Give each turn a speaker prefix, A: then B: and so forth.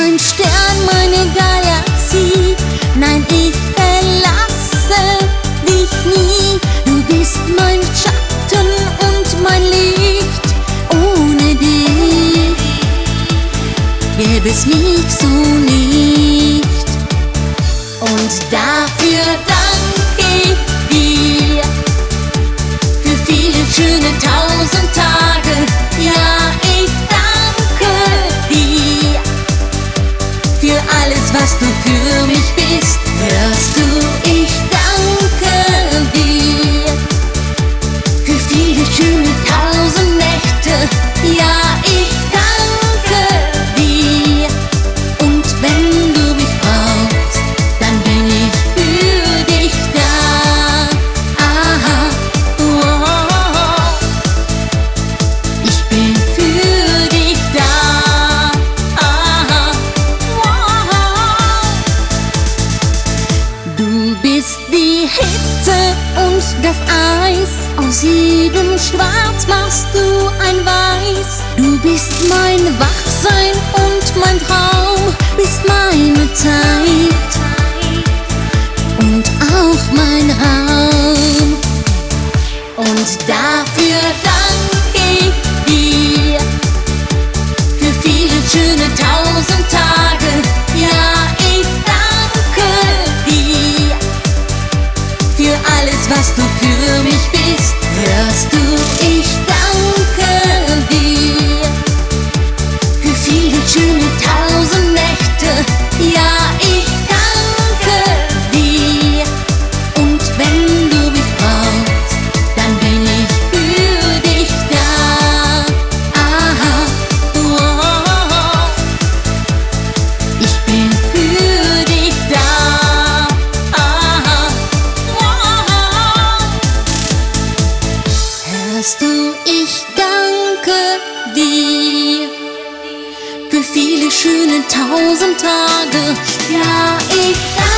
A: mein Stern, meine Galaxie. Nein, ich verlasse dich nie. Du bist mein Schatten und mein Licht. Ohne dich gäbe es mich so nicht. Und dafür danke ich dir für viele schöne 1000 Tage. Ja, ich danke dir für alles, was du für mich bist. Hörst du, ich danke dir für viele schöne 1000 Nächte. Ja, ich danke dir. Und wenn du mich brauchst, dann bin ich für dich da. Aha, wow. Ich bin für dich da. Aha, wow. Du bist die Hitze und das Eis. Aus jedem Schwarz machst du ein Weiß. Du bist mein Wachsein und mein Traum. Bist meine Zeit und auch mein Raum. Und dafür danke ich dir für viele schöne 1000 Tage. Ja, ich danke dir für alles, was du für mich bist. Hörst du, ich danke dir für viele schöne 1000 Nächte. Ja, ich danke dir. Und wenn du mich brauchst, dann bin ich für dich da. Aha, wow. Ich bin für dich da. Aha, wow. Hörst du, ich danke dir für viele schöne 1000 Tage. Ja, ich danke dir.